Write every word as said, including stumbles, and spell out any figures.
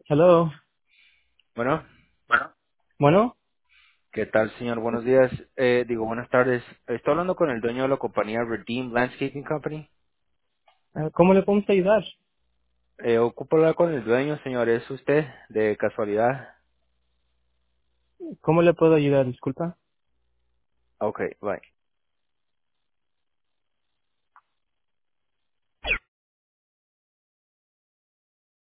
Hello. Bueno, Bueno, ¿qué tal, señor? Buenos días. Eh, digo, buenas tardes. Estoy hablando con el dueño de la compañía Redeem Landscaping Company. eh, ¿cómo le podemos ayudar? Eh, ocupo hablar con el dueño, señor. ¿Es usted de casualidad? ¿Cómo le puedo ayudar? Disculpa. Ok, bye.